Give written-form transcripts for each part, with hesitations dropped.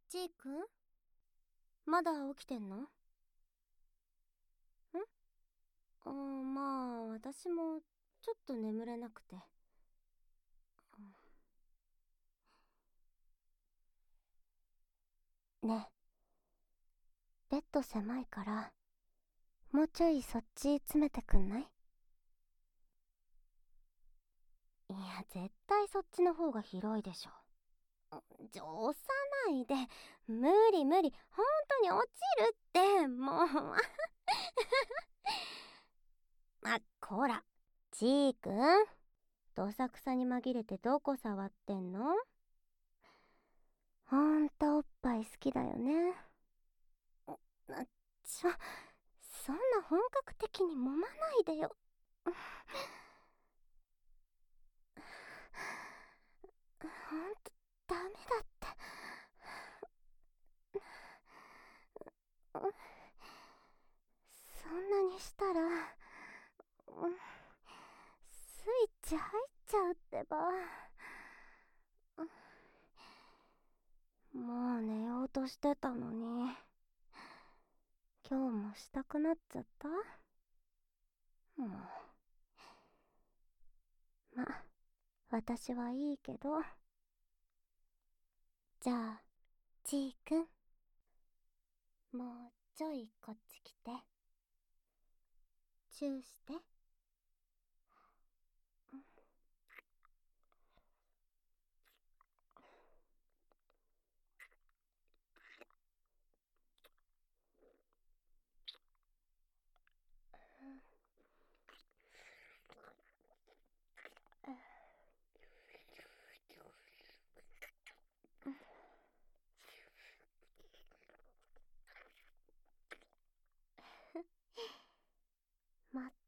ちーくん、まだ起きてんの？まあ私もちょっと眠れなくて。ねえ、ベッド狭いからもうちょいそっち詰めてくんない？いや、絶対そっちの方が広いでしょ。押さないで。無理無理、本当に落ちるってもうこら、ちーくん、どさくさに紛れてどこ触ってんの？ほんとおっぱい好きだよね。そんな本格的に揉まないでよ。ほんとダメだって。そんなにしたらスイッチ入っちゃうってば。もう寝ようとしてたのに、今日もしたくなっちゃった。もうま、私はいいけど。じゃあちーくん、もうちょいこっち来てチューして。まった。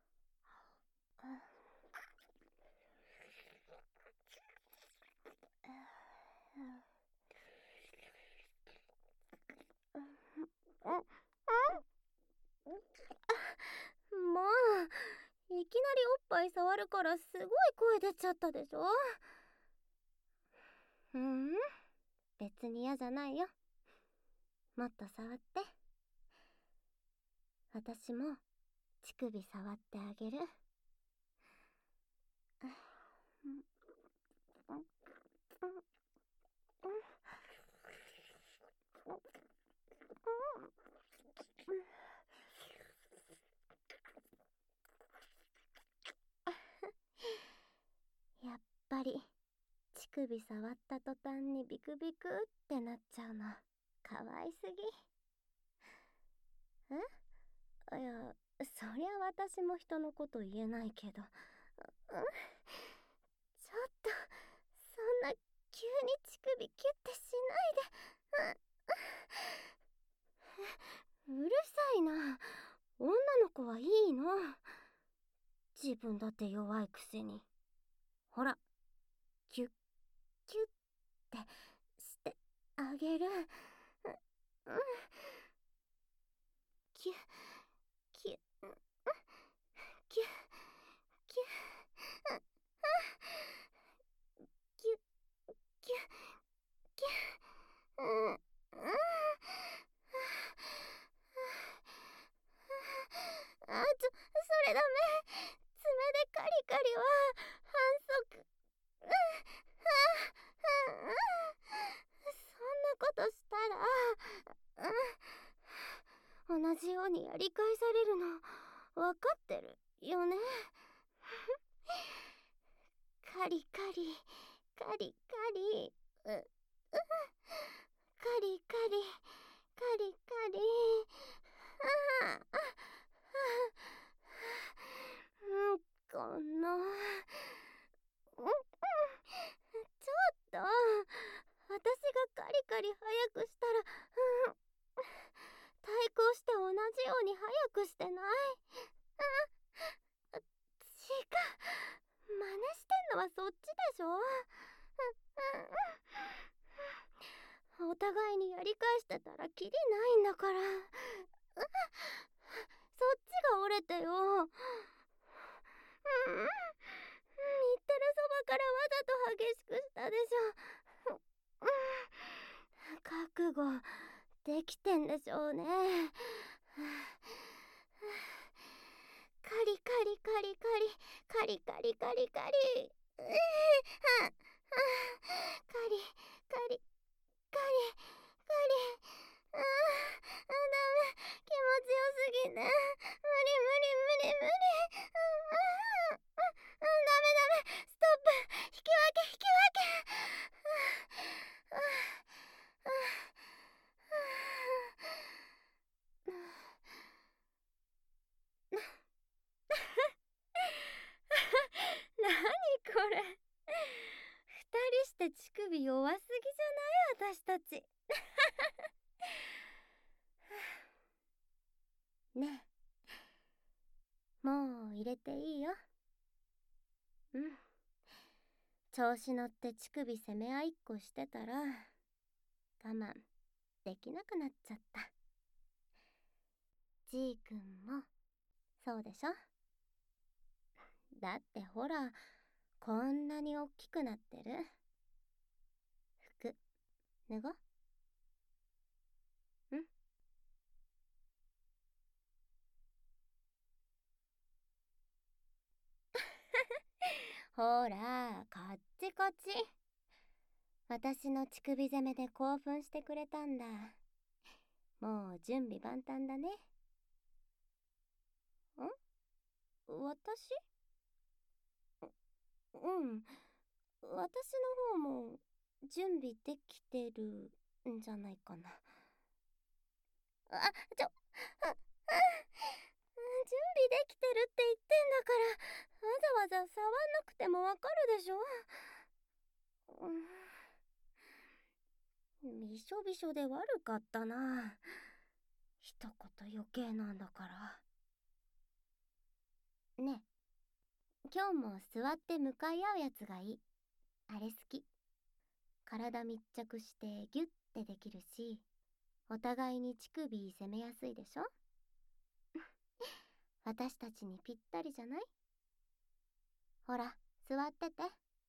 もういきなりおっぱい触るからすごい声出ちゃったでしょ。別に嫌じゃないよ。もっと触って。私も乳首触ってあげる。やっぱり乳首触った途端にビクビクってなっちゃうのかわいすぎ。いや、そりゃ私も人のこと言えないけど、ちょっとそんな急に乳首キュッてしないで。うるさいな。女の子はいいの。自分だって弱いくせに。ほら、キュッキュッってしてあげる。キュッキュッキュッキュッキュッキュッキュッ。それダメ。爪でカリカリは反則。そんなことしたら同じようにやり返されるの分かってるよね。カリカリカリカリカリカリカリカリ。このちょっと、私がカリカリ早くしたら対抗して同じように早くしてない？違う、真似してんのはそっちでしょ。お互いにやり返してたらキリないんだから。そっちが折れてよ。言ってるそばからわざと激しくしたでしょ。 覚悟できてんでしょうね。カリカリカリカリカリカリカリカリカリカリカリカリダメ、気持ちよすぎて無理無理無理無理。ダメダメ、ストップ、引き分け引き分け。何これ、二人して乳首弱すぎじゃない？私たち。ねえ、もう入れていいよ。うん、調子乗って乳首攻め合いっこしてたら我慢できなくなっちゃった。じーくんもそうでしょ？だってほら、こんなにおっきくなってる。服脱ごう。ん？ほら、こっちこっち。私の乳首攻めで興奮してくれたんだ。もう準備万端だね。私？うん。私の方も準備できてるんじゃないかな。準備できてるって言ってんだから、わざわざ触んなくてもわかるでしょ。びしょびしょで悪かったな。一言余計なんだから。ねえ、今日も座って向かい合うやつがいい。あれ好き。体密着してギュッてできるし、お互いに乳首攻めやすいでしょ。私たちにぴったりじゃない？ほら、座ってて。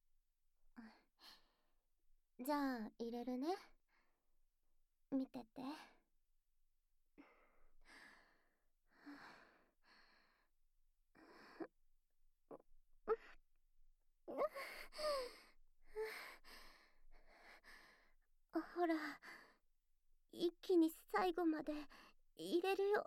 じゃあ入れるね。見てて。ほら、一気に最後まで入れるよ。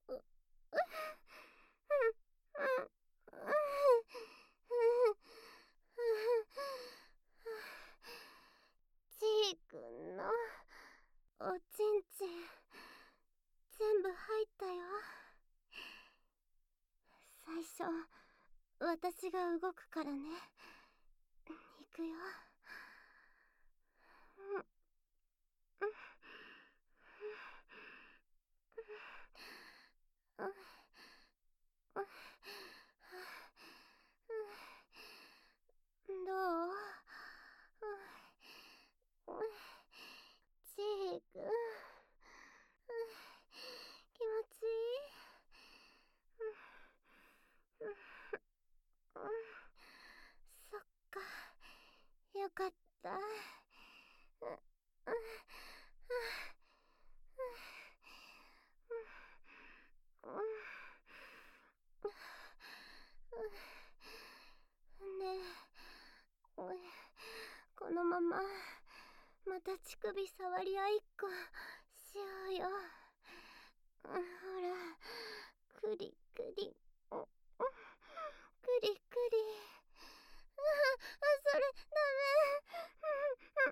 ちーくんのおちんちん全部入ったよ。最初私が動くからね。いくよ。どう？ちーくん、気持ちいい？そっか、よかった。ねえ、このまままた乳首触り合いっこしようよ。ほら、クリクリ、クリクリ。それダメ。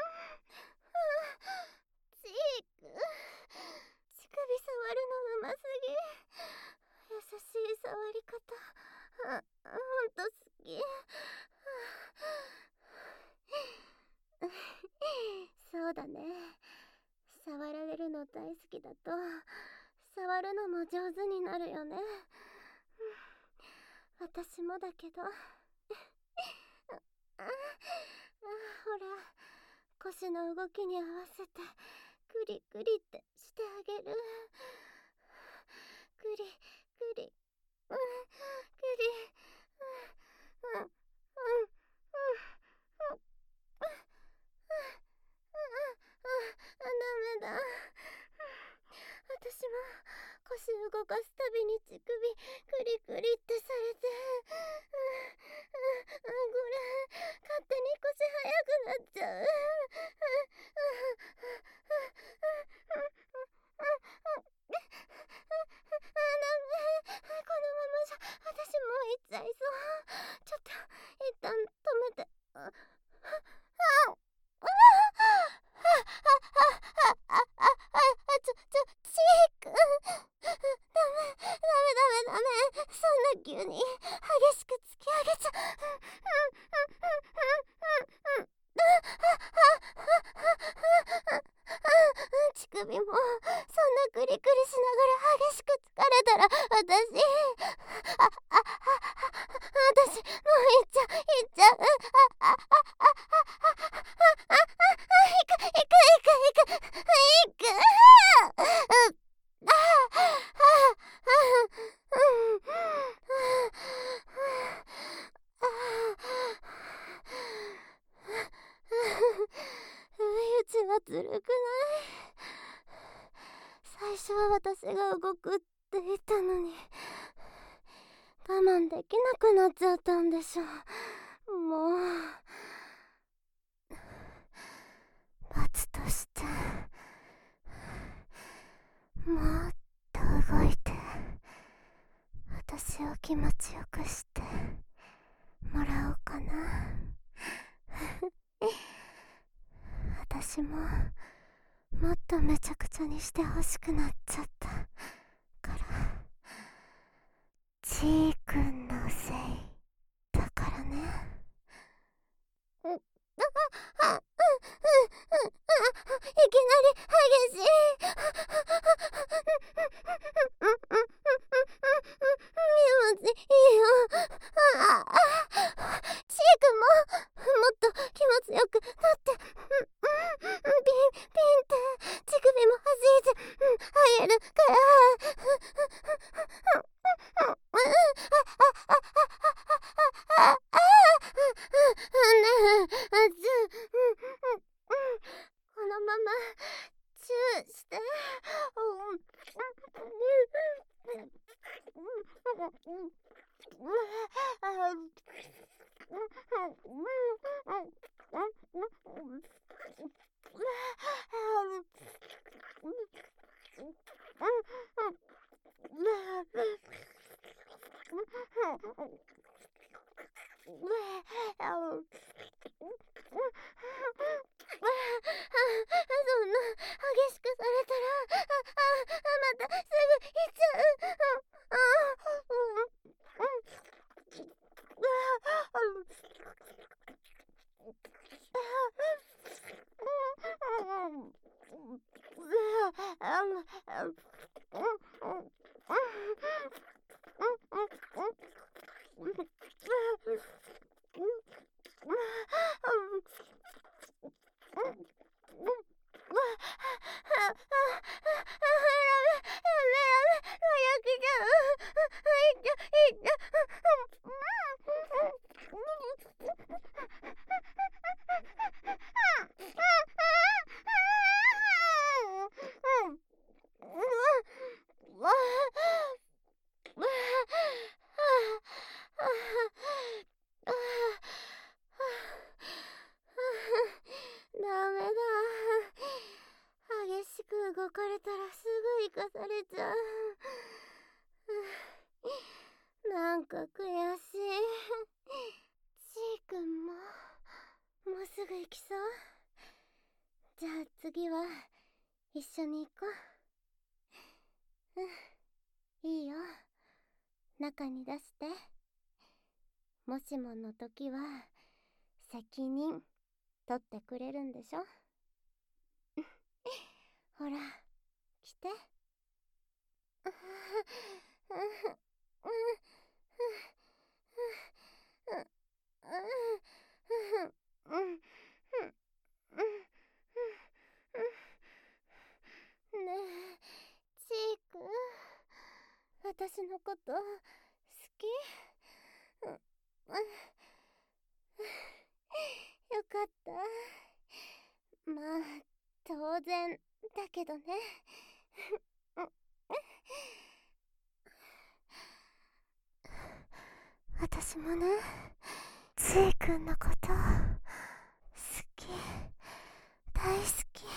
チーク、乳首触るのうますぎ。優しい触り方、ほんと好き。そうだね。触られるの大好きだと触るのも上手になるよね。私もだけど。ほら、腰の動きに合わせてクリクリってしてあげる。クリクリ、クリ、うんうんうん動かすたびに乳首クリクリってされて、これ勝手に腰速くなっちゃう。ダメ、このままじゃ私もう行っちゃいそう。ちょっと一旦止めて。チーク。ダメ、そんな急に激しく突き上げちゃ。乳首もそんなクリクリしながら激しく疲れたら私もう行っちゃう。行く。不意打ちはずるくない？最初は私が動くって言ったのに我慢できなくなっちゃったんでしょ。もう罰としてもっと動いて私を気持ちよくしてもらおうかな。私ももっとめちゃくちゃにしてほしくなっちゃったからちーくんのせいだからね。いきなり激しい。気持ちいいよ。チーくんももっと気持ちよくなってピンって乳首も弾いてあげるから。このままチューして。そんな激しくされたらまたすぐ行っちゃう。ダメだ。激しく動かれたらすぐ生かされちゃう。なんか悔しい。ちーくんももうすぐ行きそう。じゃあ次は一緒に行こう。いいよ、中に出して。もしもの時は責任取ってくれるんでしょ。ほら来て。ねえチーク、私のこと好き？よかった。まあ当然だけどね。 私もね、ちーくんのこと好き、大好き。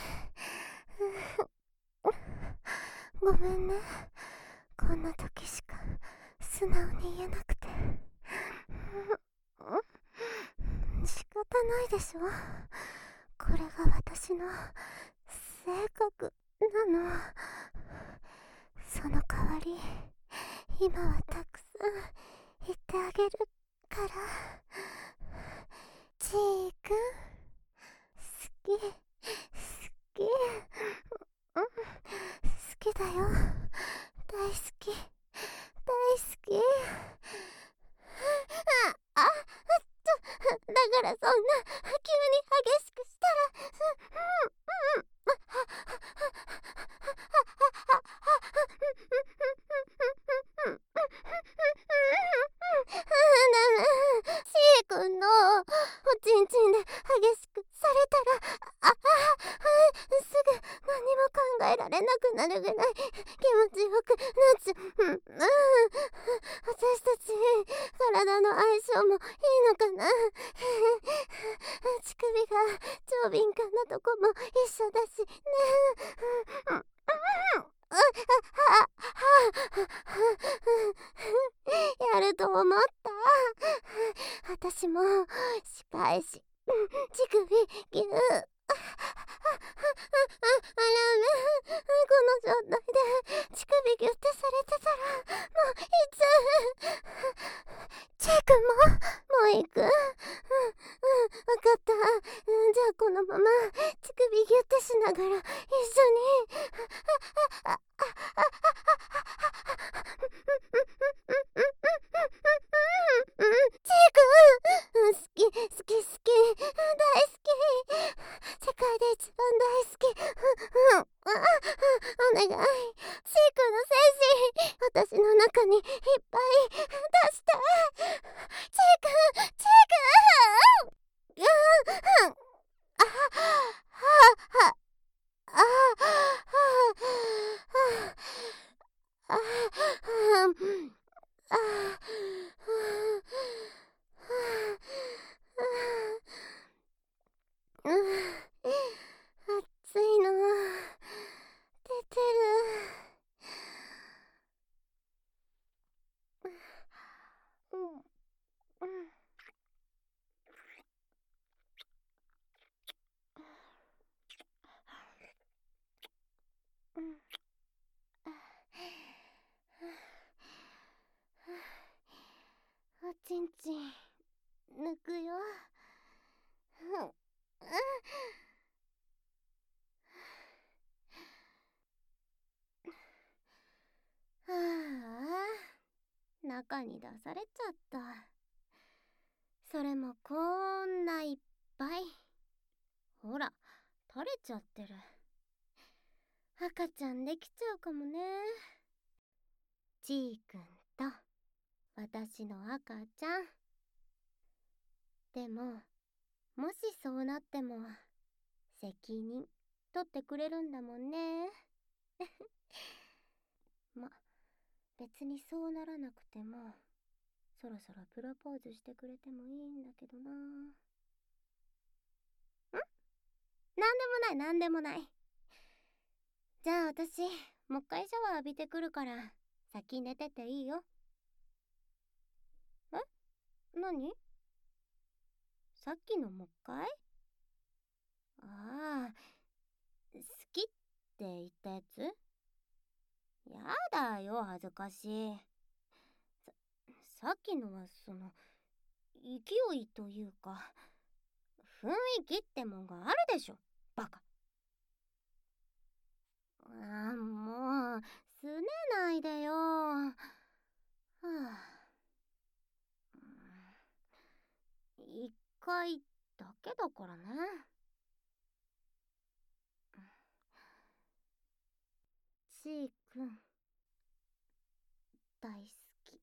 ごめんね、こんな時しか素直に言えなくて。仕方ないでしょ。これが私の性格なの。その代わり今はたくさん言ってあげるから。ちーくん、好き、好き、好きだよ。大好き、大好き。だからそんな急に激しくしたら、シエ君のおちんちんで激しくされたら、すぐ何も考えられなくなるぐらい気持ちよくなっちゃう。私たち体の相性もいいのかな。乳首が超敏感なとこも一緒だしね。やると思った。私も仕返し乳首ギュー。あらね、この状態で乳首ギュってされてたらもういつチー君もう行く。わかった。じゃあこのまま乳首ギュってしながら一緒に。チー君、好き好き好き、大好き、世界で一番大好き。お願い、チー君の精子私の中にいっぱい出して。チー君、チー君、あはああ暑いの出てる。おちんちん抜くよ。はあ、中に出されちゃった。それもこんないっぱい。ほら、垂れちゃってる。赤ちゃんできちゃうかもね。ちーくんと私の赤ちゃん。でも、もしそうなっても責任取ってくれるんだもんね。ま、別にそうならなくてもそろそろプロポーズしてくれてもいいんだけどな。なんでもない。じゃあ私もう一回シャワー浴びてくるから先寝てていいよ。え、何？さっきのもう一回？ああ、好きって言ったやつ？やだよ、恥ずかしい。さっきのは勢いというか雰囲気ってもんがあるでしょ、バカ。もうすねないでよ。はあ、一回だけだからね。ちーくん大好き。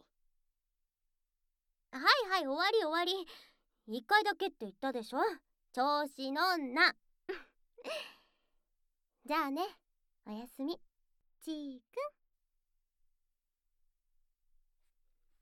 はいはい、終わり終わり。一回だけって言ったでしょ、調子のんな。じゃあね、おやすみちー